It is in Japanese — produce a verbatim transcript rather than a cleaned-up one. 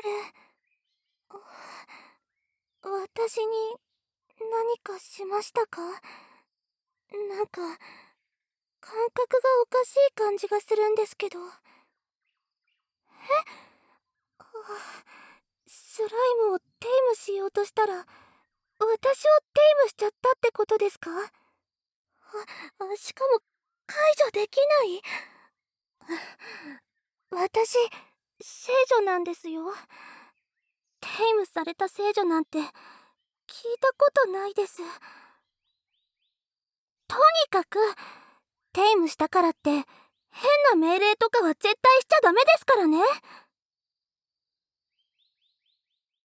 私に何かしましたか？なんか感覚がおかしい感じがするんですけど。え？あ、スライムをテイムしようとしたら私をテイムしちゃったってことですか？あ、あしかも解除できない。私聖女なんですよ。テイムされた聖女なんて聞いたことないです。とにかくテイムしたからって変な命令とかは絶対しちゃダメですからね。